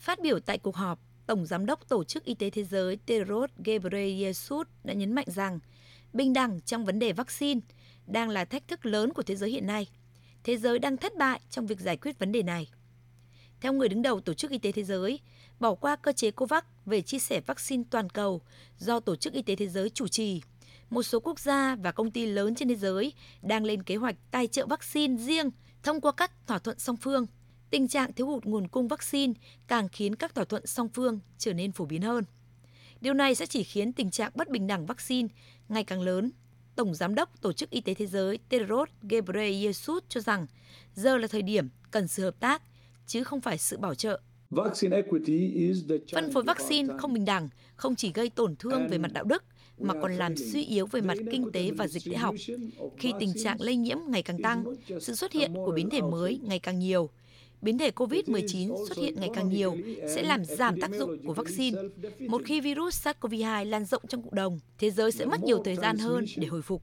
Phát biểu tại cuộc họp, Tổng Giám đốc Tổ chức Y tế Thế giới Tedros Ghebreyesus đã nhấn mạnh rằng bình đẳng trong vấn đề vaccine đang là thách thức lớn của thế giới hiện nay. Thế giới đang thất bại trong việc giải quyết vấn đề này. Theo người đứng đầu Tổ chức Y tế Thế giới, bỏ qua cơ chế COVAX về chia sẻ vaccine toàn cầu do Tổ chức Y tế Thế giới chủ trì, một số quốc gia và công ty lớn trên thế giới đang lên kế hoạch tài trợ vaccine riêng thông qua các thỏa thuận song phương. Tình trạng thiếu hụt nguồn cung vaccine càng khiến các thỏa thuận song phương trở nên phổ biến hơn. Điều này sẽ chỉ khiến tình trạng bất bình đẳng vaccine ngày càng lớn. Tổng Giám đốc Tổ chức Y tế Thế giới Tedros Ghebreyesus cho rằng giờ là thời điểm cần sự hợp tác, chứ không phải sự bảo trợ. Phân phối vaccine không bình đẳng không chỉ gây tổn thương về mặt đạo đức, mà còn làm suy yếu về mặt kinh tế và dịch tễ học. Khi tình trạng lây nhiễm ngày càng tăng, sự xuất hiện của biến thể mới ngày càng nhiều, biến thể COVID-19 xuất hiện ngày càng nhiều sẽ làm giảm tác dụng của vaccine. Một khi virus SARS-CoV-2 lan rộng trong cộng đồng, thế giới sẽ mất nhiều thời gian hơn để hồi phục.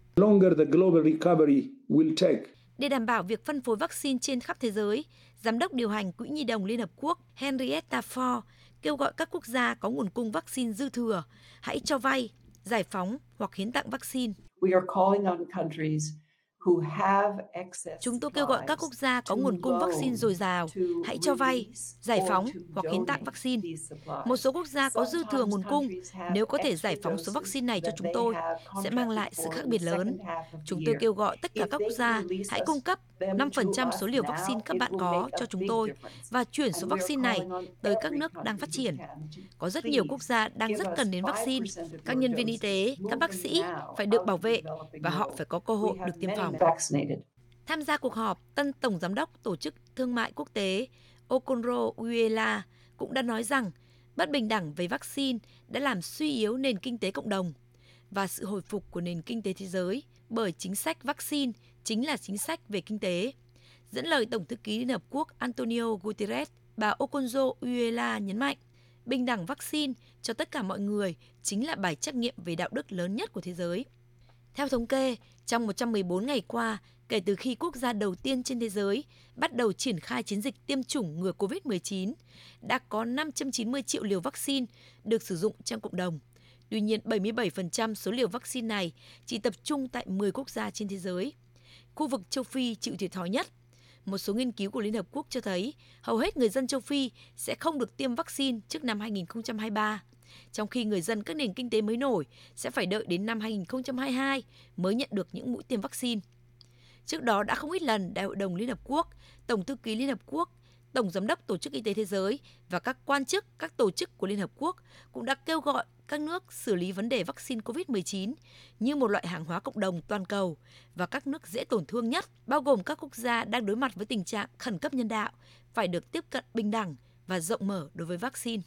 Để đảm bảo việc phân phối vaccine trên khắp thế giới, Giám đốc điều hành Quỹ Nhi đồng Liên Hợp Quốc Henrietta Fore kêu gọi các quốc gia có nguồn cung vaccine dư thừa hãy cho vay, giải phóng hoặc hiến tặng vaccine. Chúng tôi kêu gọi các quốc gia có nguồn cung vaccine dồi dào, hãy cho vay, giải phóng hoặc hiến tặng vaccine. Một số quốc gia có dư thừa nguồn cung, nếu có thể giải phóng số vaccine này cho chúng tôi, sẽ mang lại sự khác biệt lớn. Chúng tôi kêu gọi tất cả các quốc gia hãy cung cấp 5% số liều vaccine các bạn có cho chúng tôi và chuyển số vaccine này tới các nước đang phát triển. Có rất nhiều quốc gia đang rất cần đến vaccine. Các nhân viên y tế, các bác sĩ phải được bảo vệ và họ phải có cơ hội được tiêm phòng. Tham gia cuộc họp, tân Tổng Giám đốc Tổ chức Thương mại Quốc tế Okonjo Iweala cũng đã nói rằng bất bình đẳng về vaccine đã làm suy yếu nền kinh tế cộng đồng và sự hồi phục của nền kinh tế thế giới bởi chính sách vaccine chính là chính sách về kinh tế. Dẫn lời Tổng thư ký Liên Hợp Quốc Antonio Guterres, bà Okonjo Iweala nhấn mạnh, bình đẳng vaccine cho tất cả mọi người chính là bài trắc nghiệm về đạo đức lớn nhất của thế giới. Theo thống kê, trong 114 ngày qua, kể từ khi quốc gia đầu tiên trên thế giới bắt đầu triển khai chiến dịch tiêm chủng ngừa COVID-19, đã có 590 triệu liều vaccine được sử dụng trong cộng đồng. Tuy nhiên, 77% số liều vaccine này chỉ tập trung tại 10 quốc gia trên thế giới. Khu vực châu Phi chịu thiệt thòi nhất. Một số nghiên cứu của Liên Hợp Quốc cho thấy hầu hết người dân châu Phi sẽ không được tiêm vaccine trước năm 2023, trong khi người dân các nền kinh tế mới nổi sẽ phải đợi đến năm 2022 mới nhận được những mũi tiêm vaccine. Trước đó đã không ít lần Đại hội đồng Liên Hợp Quốc, Tổng thư ký Liên Hợp Quốc, Tổng Giám đốc Tổ chức Y tế Thế giới và các quan chức các tổ chức của Liên Hợp Quốc cũng đã kêu gọi các nước xử lý vấn đề vaccine COVID-19 như một loại hàng hóa cộng đồng toàn cầu và các nước dễ tổn thương nhất, bao gồm các quốc gia đang đối mặt với tình trạng khẩn cấp nhân đạo, phải được tiếp cận bình đẳng và rộng mở đối với vaccine.